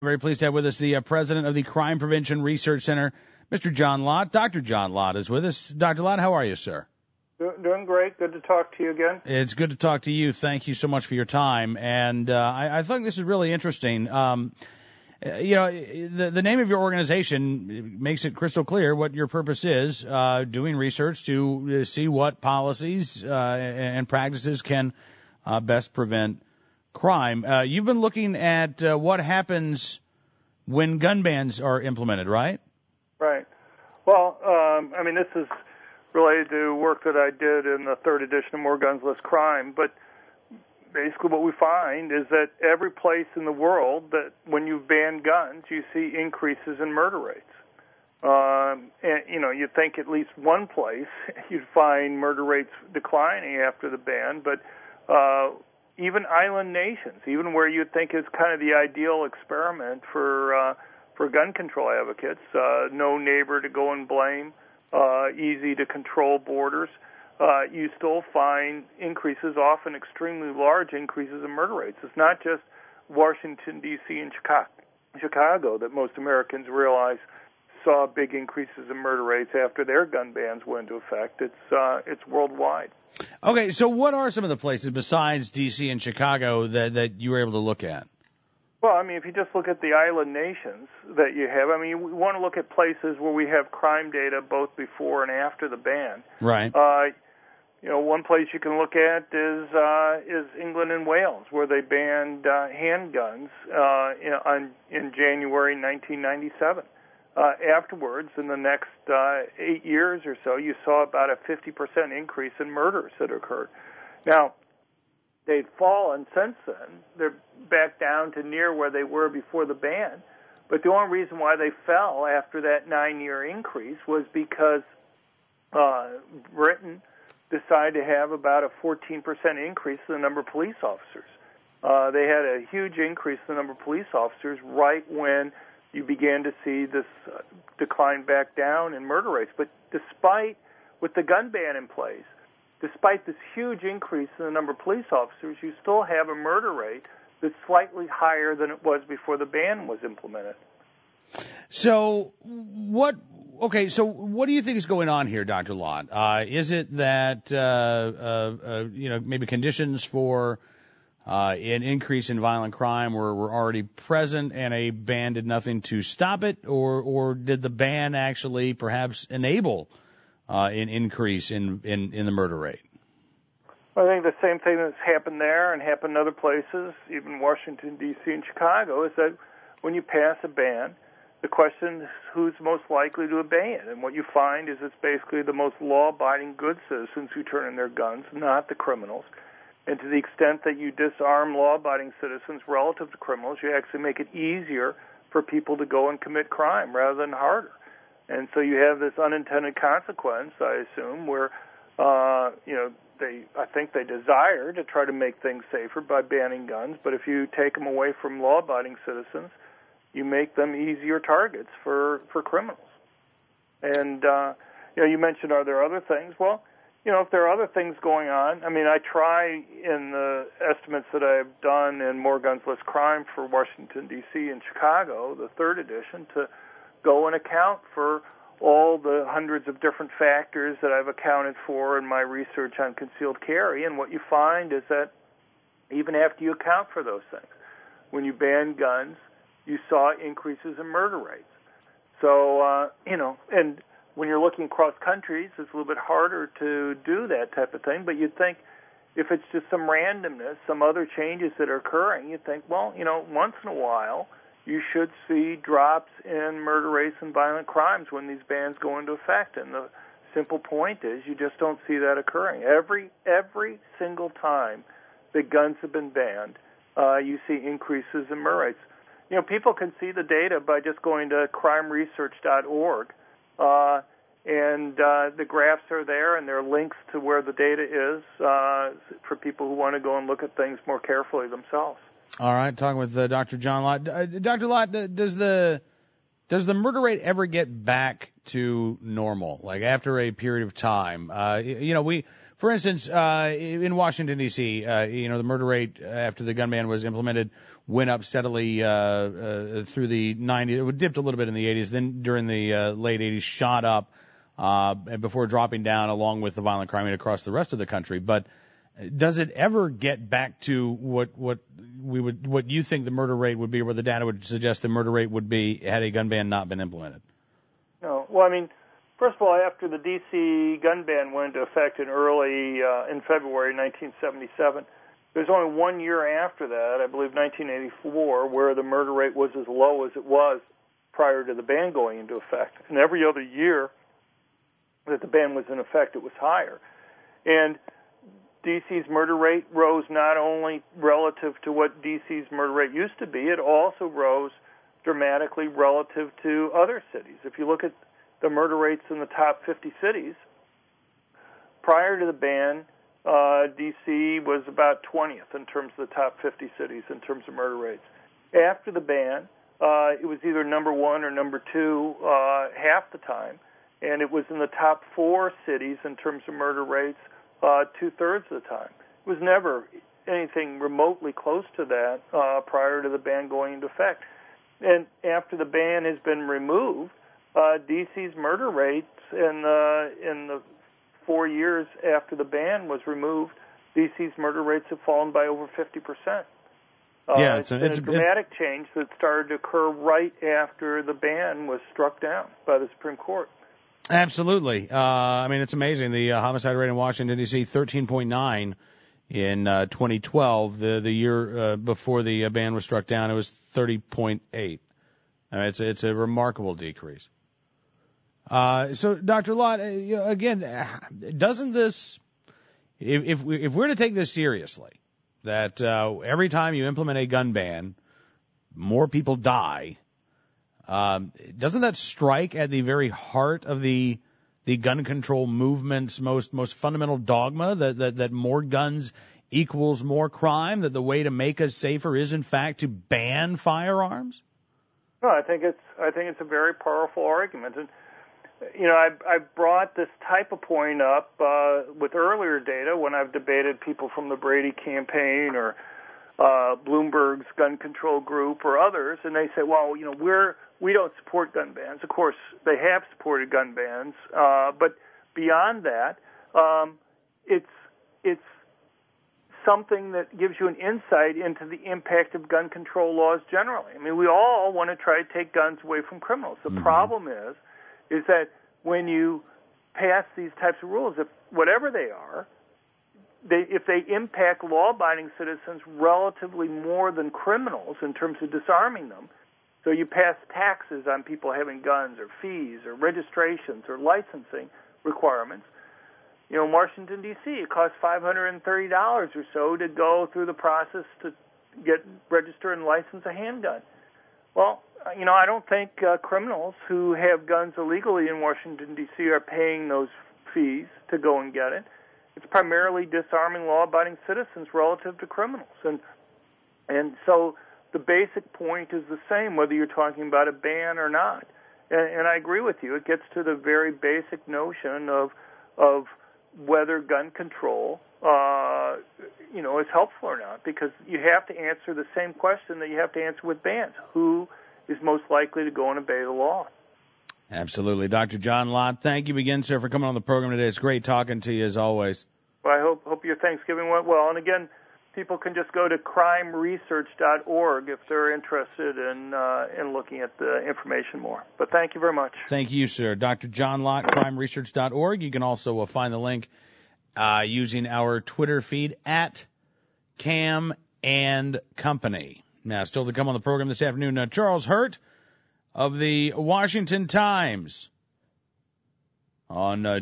Very pleased to have with us the president of the Crime Prevention Research Center, Mr. John Lott. Dr. John Lott is with us. Dr. Lott, how are you, sir? Doing great. Good to talk to you again. It's good to talk to you. Thank you so much for your time. And I think this is really interesting. The name of your organization makes it crystal clear what your purpose is, doing research to see what policies and practices can best prevent crime. You've been looking at what happens when gun bans are implemented, right? Right. Well, this is related to work that I did in the third edition of More Guns, Less Crime. But basically what we find is that every place in the world that when you ban guns, you see increases in murder rates. You'd think at least one place you'd find murder rates declining after the ban, but even island nations, even where you'd think is kind of the ideal experiment for gun control advocates, no neighbor to go and blame, easy to control borders, you still find increases, often extremely large increases in murder rates. It's not just Washington, D.C. and Chicago that most Americans realize saw big increases in murder rates after their gun bans went into effect. It's worldwide. Okay, so what are some of the places besides D.C. and Chicago that you were able to look at? Well, if you just look at the island nations that you have, we want to look at places where we have crime data both before and after the ban. Right. One place you can look at is England and Wales, where they banned handguns in January 1997. Afterwards, in the next 8 years or so, you saw about a 50% increase in murders that occurred. Now, they've fallen since then. They're back down to near where they were before the ban. But the only reason why they fell after that 9-year increase was because Britain decided to have about a 14% increase in the number of police officers. They had a huge increase in the number of police officers right when you began to see this decline back down in murder rates. But with the gun ban in place, despite this huge increase in the number of police officers, you still have a murder rate that's slightly higher than it was before the ban was implemented. So what do you think is going on here, Dr. Lott? Is it that, maybe conditions for an increase in violent crime were already present and a ban did nothing to stop it? Or did the ban actually perhaps enable an increase in the murder rate? I think the same thing that's happened there and happened in other places, even Washington, D.C. and Chicago, is that when you pass a ban, the question is who's most likely to obey it. And what you find is it's basically the most law-abiding good citizens who turn in their guns, not the criminals. And to the extent that you disarm law-abiding citizens relative to criminals, you actually make it easier for people to go and commit crime rather than harder. And so you have this unintended consequence, I assume, where I think they desire to try to make things safer by banning guns, but if you take them away from law-abiding citizens, you make them easier targets for criminals. And you mentioned, are there other things? Well, if there are other things going on, I try in the estimates that I've done in More Guns, Less Crime for Washington, D.C. and Chicago, the third edition, to go and account for all the hundreds of different factors that I've accounted for in my research on concealed carry. And what you find is that even after you account for those things, when you ban guns, you saw increases in murder rates. So, and when you're looking across countries, it's a little bit harder to do that type of thing. But you'd think if it's just some randomness, some other changes that are occurring, you'd think, well, once in a while, you should see drops in murder rates and violent crimes when these bans go into effect. And the simple point is you just don't see that occurring. Every single time that guns have been banned, you see increases in murder rates. People can see the data by just going to crimeresearch.org, and the graphs are there, and there are links to where the data is for people who want to go and look at things more carefully themselves. All right, talking with Dr. John Lott. Dr. Lott, does the murder rate ever get back to normal, like after a period of time? For instance, in Washington, D.C., the murder rate after the gun ban was implemented went up steadily through the 90s. It dipped a little bit in the 80s. Then during the late 80s, shot up before dropping down along with the violent crime rate across the rest of the country. But does it ever get back to what you think the murder rate would be, or what the data would suggest the murder rate would be had a gun ban not been implemented? No. Well, I mean, first of all, after the D.C. gun ban went into effect in February 1977, there's only 1 year after that, I believe 1984, where the murder rate was as low as it was prior to the ban going into effect. And every other year that the ban was in effect, it was higher. And D.C.'s murder rate rose not only relative to what D.C.'s murder rate used to be, it also rose dramatically relative to other cities. If you look at the murder rates in the top 50 cities, prior to the ban, D.C. was about 20th in terms of the top 50 cities in terms of murder rates. After the ban, it was either number one or number two half the time, and it was in the top 4 cities in terms of murder rates 2/3 of the time. It was never anything remotely close to that prior to the ban going into effect. And after the ban has been removed, D.C.'s murder rates in the 4 years after the ban was removed, D.C.'s murder rates have fallen by over 50%. It's a dramatic change that started to occur right after the ban was struck down by the Supreme Court. Absolutely. It's amazing. The homicide rate in Washington, D.C., 13.9 in 2012. The year before the ban was struck down, it was 30.8. It's a remarkable decrease. So, Dr. Lott, again, doesn't this, if we're to take this seriously, that every time you implement a gun ban, more people die, doesn't that strike at the very heart of the gun control movement's most fundamental dogma, that more guns equals more crime, that the way to make us safer is in fact to ban firearms? No, I think it's a very powerful argument. And I brought this type of point up with earlier data when I've debated people from the Brady campaign or Bloomberg's gun control group or others, and they say, well, we don't support gun bans. Of course, they have supported gun bans, but beyond that, it's something that gives you an insight into the impact of gun control laws generally. I mean, we all want to try to take guns away from criminals. The problem is that when you pass these types of rules, if whatever they are, if they impact law-abiding citizens relatively more than criminals in terms of disarming them, so you pass taxes on people having guns or fees or registrations or licensing requirements. In Washington, D.C., it costs $530 or so to go through the process to get registered and license a handgun. Well, I don't think criminals who have guns illegally in Washington, D.C. are paying those fees to go and get it. It's primarily disarming law-abiding citizens relative to criminals. And so the basic point is the same, whether you're talking about a ban or not. And I agree with you. It gets to the very basic notion of whether gun control, is helpful or not, because you have to answer the same question that you have to answer with bans. Who is most likely to go and obey the law? Absolutely. Dr. John Lott, thank you again, sir, for coming on the program today. It's great talking to you as always. Well, I hope your Thanksgiving went well. And again, people can just go to crimeresearch.org if they're interested in looking at the information more. But thank you very much. Thank you, sir. Dr. John Lott, crimeresearch.org. You can also find the link using our Twitter feed at Cam and Company. Now, still to come on the program this afternoon, Charles Hurt of the Washington Times on